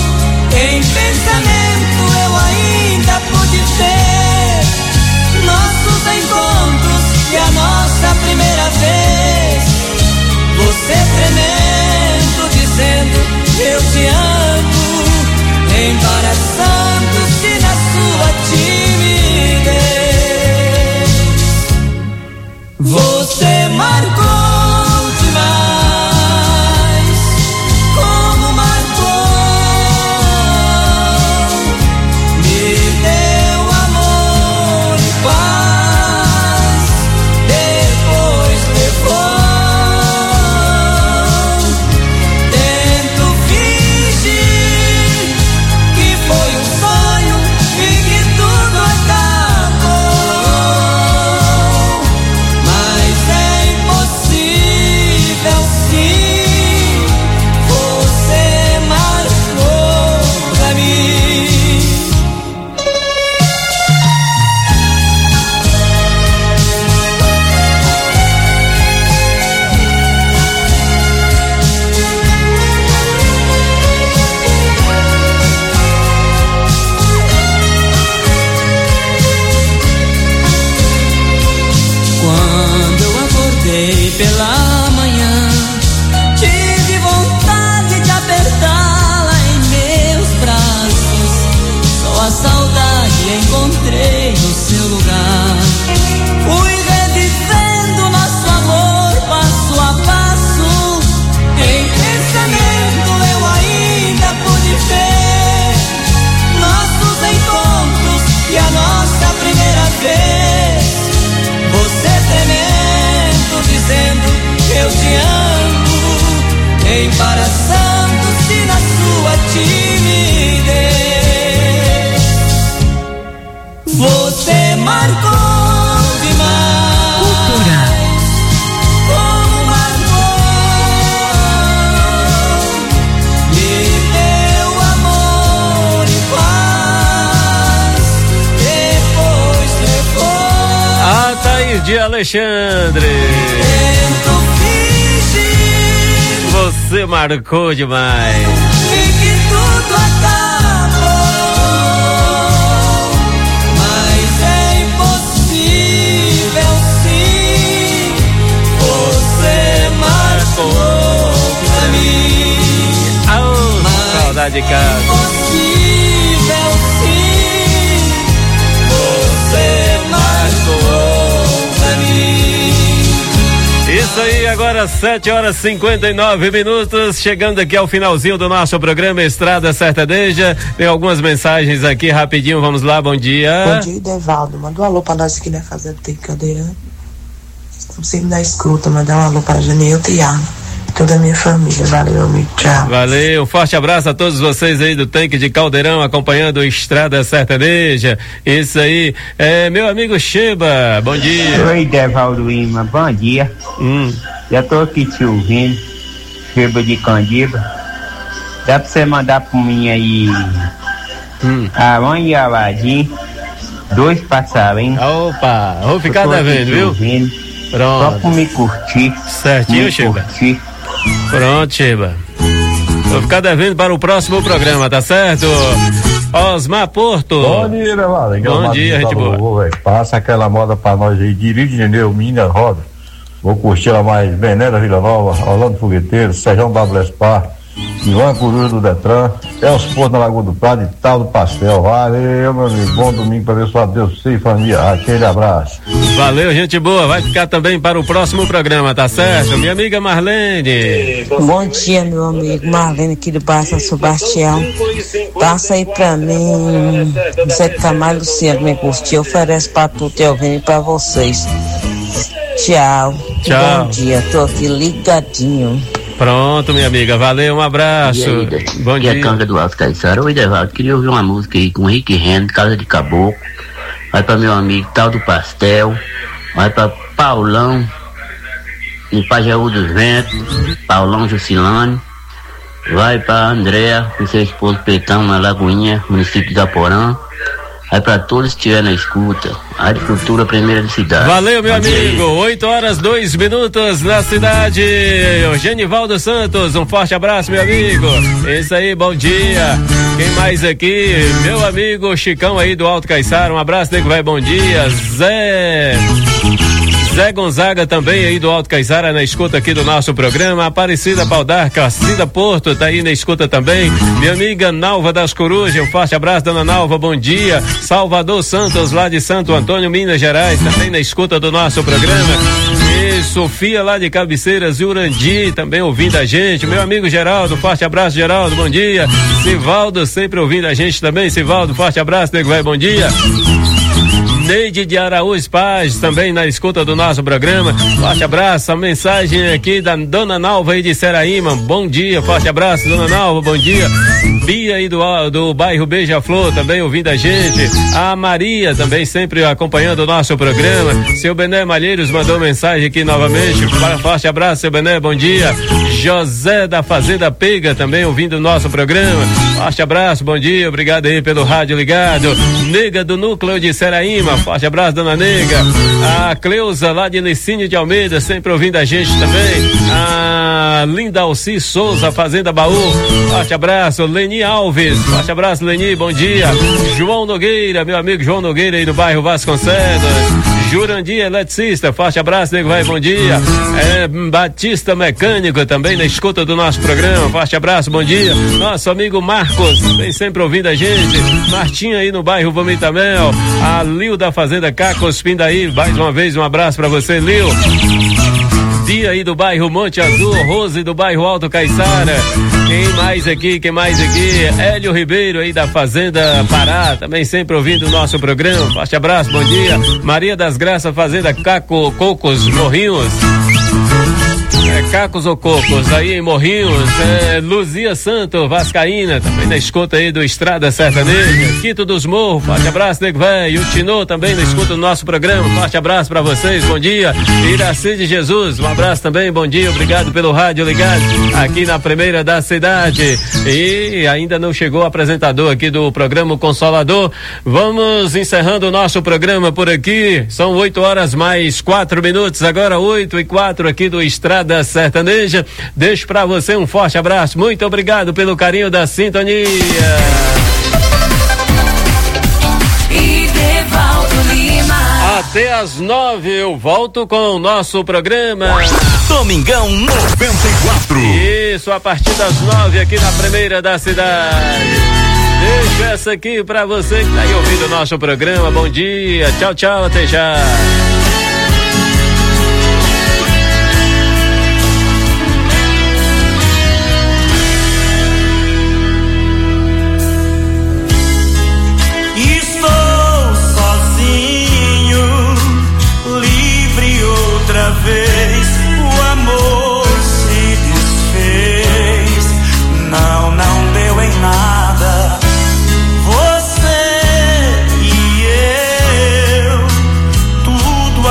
saudade encontrei no seu lugar. Fui revivendo nosso amor passo a passo. Em pensamento eu ainda pude ver nossos encontros e a nossa primeira vez. Você tremendo, dizendo que eu te amo, embaraçando-se na sua timidez. Você marcou demais. Cultura. Como marcou. Me deu amor e paz. Depois levou. Atair de Alexandre. Tento fingir. Você marcou demais. E que tudo acabou. Mas é impossível sim. Você marcou pra mim. Ah, saudade de casa. Impossível sim. Você marcou pra mim. Isso aí, agora sete horas e cinquenta e nove minutos, chegando aqui ao finalzinho do nosso programa Estrada Sertaneja. Tem algumas mensagens aqui rapidinho, vamos lá, bom dia. Bom dia, Devaldo. Manda um alô pra nós aqui na Fazenda Tem Cadeirante. Estamos sempre na escuta, mandar um alô pra Janilton e Ana, toda a minha família. Valeu, amigo, tchau. Valeu, um forte abraço a todos vocês aí do Tanque de Caldeirão, acompanhando o Estrada Sertaneja. Isso aí, é meu amigo Sheba, bom dia. Oi, Devaldo Lima, bom dia. Hum. Já tô aqui te ouvindo, Sheba de Candiba. Dá pra você mandar pra mim aí hum. Arão e Aladim, dois passarinhos. Opa, vou ficar devendo, viu? Ouvindo, pronto. Só pra me curtir. Certinho, Sheba? Pronto, Sheba. Vou ficar devendo para o próximo programa, tá certo? Osmar Porto. Bom dia, Devaldo. Bom dia, gente boa. Vou, passa aquela moda pra nós aí de Rio de Janeiro, Minas Roda. Vou curtir ela mais Bené da Vila Nova, Orlando Fogueteiro, Sejão W Spar, Ivan Coruja do Detran, Elcio Porto na Lagoa do Prado e Tal do Pastel. Valeu, meu amigo. Bom domingo para abençoar Deus, você e família. Aquele abraço. Valeu, gente boa. Vai ficar também para o próximo programa, tá certo? Minha amiga Marlene. Bom dia, meu amigo. Marlene aqui do Bairro São Sebastião. Passa aí pra mim. Você que tá mais Luciano me curtir. Oferece pra tu, Teovini, e pra vocês. Tchau. Tchau. Bom dia. Tô aqui ligadinho. Pronto, minha amiga, valeu, um abraço. E aí, bom dia. dia. É Canga do Alto Caiçara. Oi, Devaldo, queria ouvir uma música aí com Rick Renner, Casa de Caboclo. Vai pra meu amigo Tal do Pastel. Vai pra Paulão, em Pajeú dos Ventos, Paulão Jusilane. Vai pra Andréa, com seu esposo Petão, na Lagoinha, município da Porã. Vai pra todos que estiver na escuta. Agricultura Primeira de Cidade. Valeu, meu amigo. oito horas, dois minutos na cidade. O Genivaldo Santos, um forte abraço, meu amigo. Isso aí, bom dia. Quem mais aqui? Meu amigo Chicão aí do Alto Caiçara. Um abraço, nego, vai, bom dia. Zé. Zé Gonzaga também aí do Alto Caiçara na escuta aqui do nosso programa. Aparecida Baldar, Cacida Porto tá aí na escuta também. Minha amiga Nalva das Corujas, um forte abraço, dona Nalva, bom dia. Salvador Santos, lá de Santo Antônio, Minas Gerais, também na escuta do nosso programa. E Sofia lá de Cabeceiras e Urandi, também ouvindo a gente. Meu amigo Geraldo, forte abraço, Geraldo, bom dia. Sivaldo, sempre ouvindo a gente também. Sivaldo, forte abraço, nego, vai, bom dia. Neide de Araújo Paz, também na escuta do nosso programa. Forte abraço, a mensagem aqui da dona Nalva aí de Seraíma. Bom dia, forte abraço, dona Nalva, bom dia. Bia aí do, do bairro Beija-Flor, também ouvindo a gente. A Maria, também sempre acompanhando o nosso programa. Seu Bené Malheiros mandou mensagem aqui novamente. Forte abraço, seu Bené, bom dia. José da Fazenda Pega, também ouvindo o nosso programa. Forte abraço, bom dia, obrigado aí pelo rádio ligado. Nega do Núcleo de Seraíma, forte abraço, dona Nega. A Cleusa lá de Licínio de Almeida, sempre ouvindo a gente também. A Linda Alci Souza, Fazenda Baú, forte abraço. Leni Alves, forte abraço, Leni, bom dia. João Nogueira, meu amigo João Nogueira aí do bairro Vasconcelos. Jurandir Eletricista, forte abraço, nego vai, bom dia. É, Batista Mecânico também na escuta do nosso programa, forte abraço, bom dia. Nosso amigo Marcos, vem sempre ouvindo a gente. Martinha aí no bairro Vomitamel, a Lil da Fazenda Cacos Pindaí, mais uma vez um abraço pra você, Lil. Dia aí do bairro Monte Azul, Rose do bairro Alto Caiçara. Quem mais aqui, quem mais aqui? Hélio Ribeiro aí da Fazenda Pará, também sempre ouvindo o nosso programa. Forte abraço, bom dia. Maria das Graças, Fazenda Caco, Cocos, Morrinhos. É, Cacos ou Cocos, aí em Morrinhos. É, Luzia Santo, Vascaína, também na escuta aí do Estrada Sertaneja. Quito dos Morros, forte abraço, nego velho. E o Tinô também na escuta do nosso programa. Forte abraço pra vocês, bom dia. Iraci de Jesus, um abraço também, bom dia. Obrigado pelo rádio ligado aqui na primeira da cidade. E ainda não chegou o apresentador aqui do programa Consolador. Vamos encerrando o nosso programa por aqui. São oito horas mais quatro minutos, agora oito e quatro aqui do Estrada Sertaneja. Deixo pra você um forte abraço. Muito obrigado pelo carinho da sintonia. Até às nove eu volto com o nosso programa Domingão noventa e quatro. Isso, a partir das nove aqui na primeira da cidade. Deixo essa aqui pra você que tá aí ouvindo o nosso programa. Bom dia, tchau, tchau, até já. Vez o amor se desfez, não, não deu em nada. Você e eu, tudo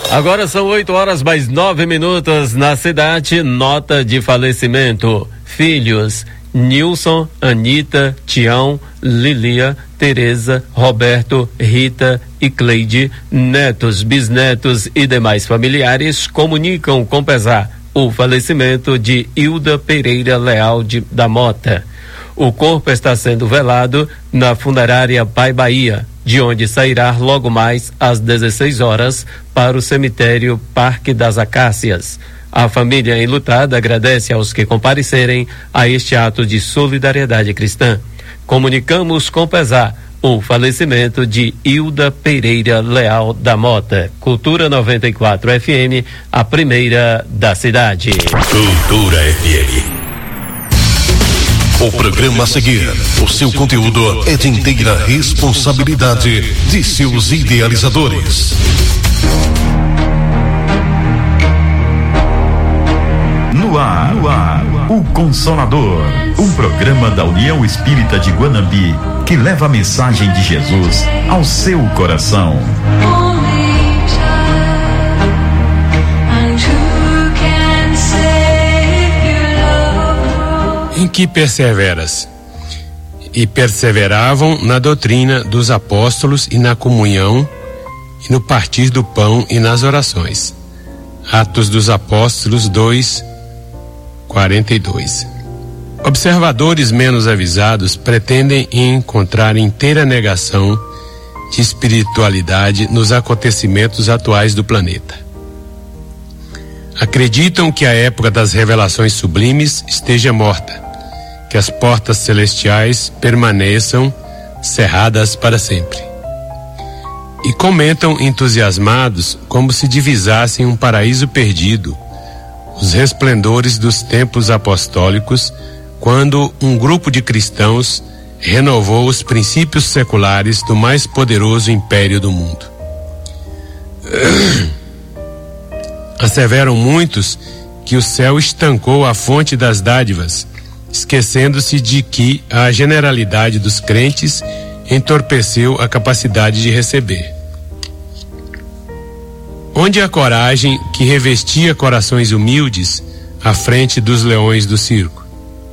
Agora são oito horas mais nove minutos na cidade. Nota de falecimento: filhos Nilson, Anita, Tião, Lilia, Tereza, Roberto, Rita e Cleide. Netos, bisnetos e demais familiares comunicam com pesar o falecimento de Hilda Pereira Leal de, da Mota. O corpo está sendo velado na funerária Pai Bahia, de onde sairá logo mais às dezesseis horas para o cemitério Parque das Acácias. A família enlutada agradece aos que compareceram a este ato de solidariedade cristã. Comunicamos com pesar o falecimento de Hilda Pereira Leal da Mota. Cultura noventa e quatro F M, a primeira da cidade. Cultura F M. O programa a seguir, o seu conteúdo é de inteira responsabilidade de seus idealizadores. No ar, no ar, o Consolador, um programa da União Espírita de Guanambi que leva a mensagem de Jesus ao seu coração. Em que perseveras? E perseveravam na doutrina dos apóstolos e na comunhão, e no partir do pão e nas orações. Atos dos Apóstolos dois, quarenta e dois. Observadores menos avisados pretendem encontrar inteira negação de espiritualidade nos acontecimentos atuais do planeta. Acreditam que a época das revelações sublimes esteja morta, que as portas celestiais permaneçam cerradas para sempre. E comentam entusiasmados como se divisassem um paraíso perdido, os resplendores dos tempos apostólicos, quando um grupo de cristãos renovou os princípios seculares do mais poderoso império do mundo. Asseveram muitos que o céu estancou a fonte das dádivas, esquecendo-se de que a generalidade dos crentes entorpeceu a capacidade de receber. Onde a coragem que revestia corações humildes à frente dos leões do circo?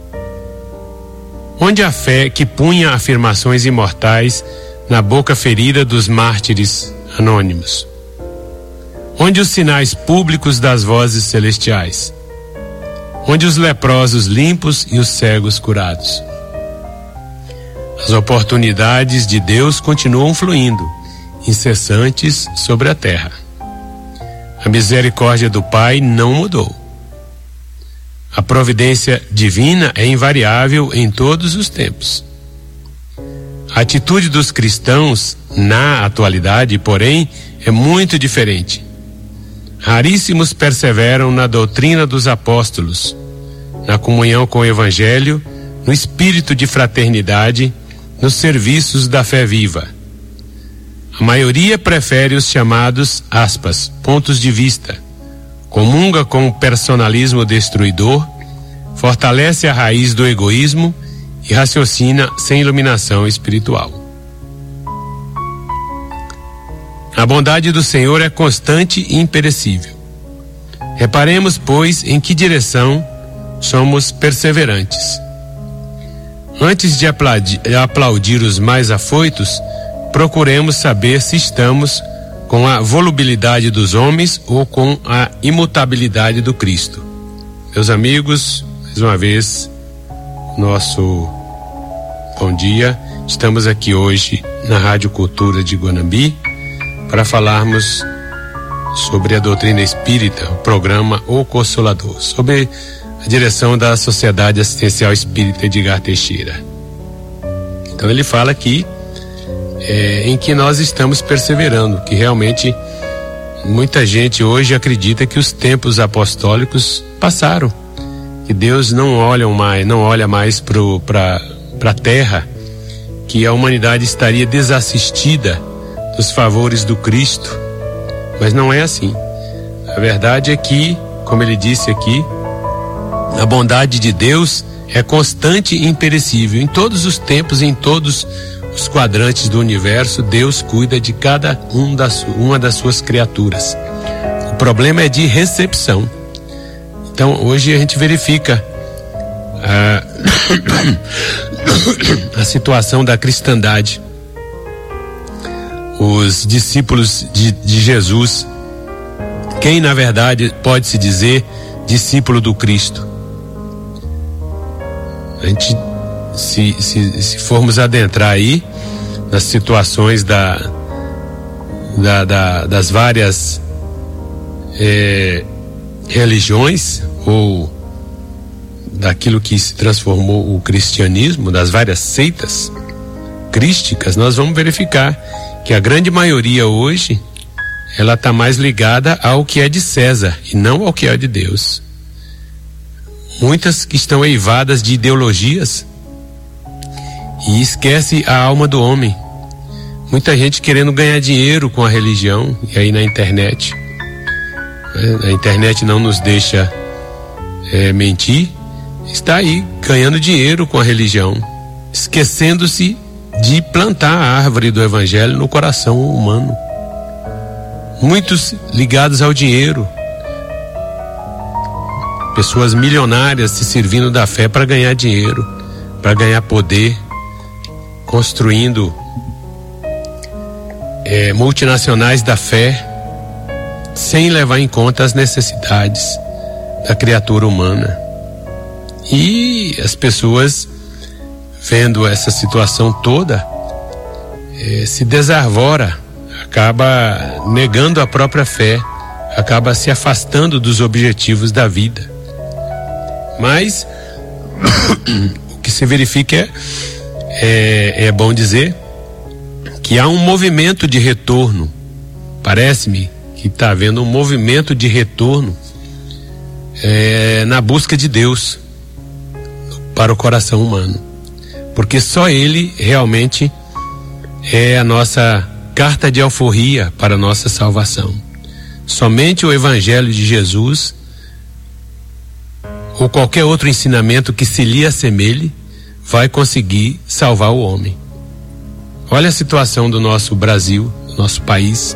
Onde a fé que punha afirmações imortais na boca ferida dos mártires anônimos? Onde os sinais públicos das vozes celestiais? Onde os leprosos limpos e os cegos curados? As oportunidades de Deus continuam fluindo, incessantes sobre a terra. A misericórdia do Pai não mudou. A providência divina é invariável em todos os tempos. A atitude dos cristãos, na atualidade, porém, é muito diferente. Raríssimos perseveram na doutrina dos apóstolos, na comunhão com o Evangelho, no espírito de fraternidade, nos serviços da fé viva. A maioria prefere os chamados, aspas, pontos de vista, comunga com o personalismo destruidor, fortalece a raiz do egoísmo e raciocina sem iluminação espiritual. A bondade do Senhor é constante e imperecível. Reparemos, pois, em que direção somos perseverantes. Antes de aplaudir, aplaudir os mais afoitos, procuremos saber se estamos com a volubilidade dos homens ou com a imutabilidade do Cristo. Meus amigos, mais uma vez, nosso bom dia. Estamos aqui hoje na Rádio Cultura de Guanambi para falarmos sobre a doutrina espírita, o programa O Consolador, sobre a direção da Sociedade Assistencial Espírita Edgar Teixeira. Então ele fala aqui é, em que nós estamos perseverando, que realmente muita gente hoje acredita que os tempos apostólicos passaram, que Deus não olha mais, não olha mais para a terra, que a humanidade estaria desassistida dos favores do Cristo, mas não é assim. A verdade é que, como ele disse aqui, a bondade de Deus é constante e imperecível. Em todos os tempos, em todos os quadrantes do universo, Deus cuida de cada um das, uma das suas criaturas. problema é de recepção. Então hoje a gente verifica a, a situação da cristandade. Os discípulos de, de Jesus, quem na verdade pode se dizer discípulo do Cristo? A gente, se, se, se formos adentrar aí nas situações da, da, da das várias é, religiões, ou daquilo que se transformou o cristianismo, das várias seitas crísticas, nós vamos verificar que a grande maioria hoje ela está mais ligada ao que é de César e não ao que é de Deus. Muitas que estão eivadas de ideologias e esquece a alma do homem. Muita gente querendo ganhar dinheiro com a religião, e aí na internet, a internet não nos deixa é, mentir, está aí ganhando dinheiro com a religião, esquecendo-se de plantar a árvore do evangelho no coração humano. Muitos ligados ao dinheiro, pessoas milionárias se servindo da fé para ganhar dinheiro, para ganhar poder, construindo é, multinacionais da fé, sem levar em conta as necessidades da criatura humana. E as pessoas, vendo essa situação toda, eh, se desarvora, acaba negando a própria fé, acaba se afastando dos objetivos da vida. Mas o que se verifica é, é, é bom dizer que há um movimento de retorno. Parece-me que está havendo um movimento de retorno é, na busca de Deus para o coração humano, porque só Ele realmente é a nossa carta de alforria para a nossa salvação. Somente o Evangelho de Jesus ou qualquer outro ensinamento que se lhe assemelhe vai conseguir salvar o homem. Olha a situação do nosso Brasil, do nosso país,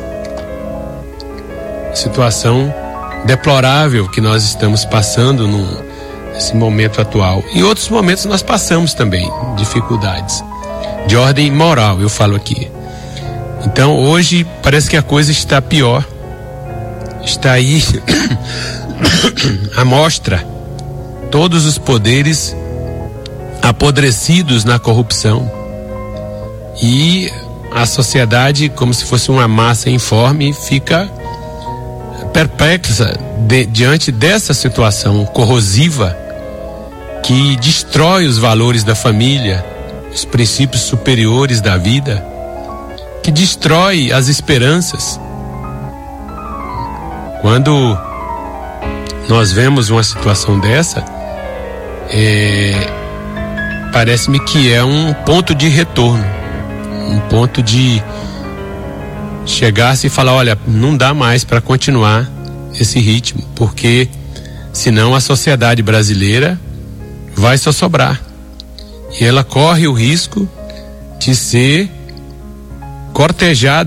situação deplorável que nós estamos passando no, nesse momento atual. Em outros momentos nós passamos também dificuldades de ordem moral, eu falo aqui. Então hoje parece que a coisa está pior, está aí à mostra todos os poderes apodrecidos na corrupção, e a sociedade, como se fosse uma massa informe, fica perplexa de, diante dessa situação corrosiva que destrói os valores da família, os princípios superiores da vida, que destrói as esperanças. Quando nós vemos uma situação dessa, é, parece-me que é um ponto de retorno, um ponto de chegar-se e falar, olha, não dá mais para continuar esse ritmo, porque senão a sociedade brasileira vai só sobrar, e ela corre o risco de ser cortejada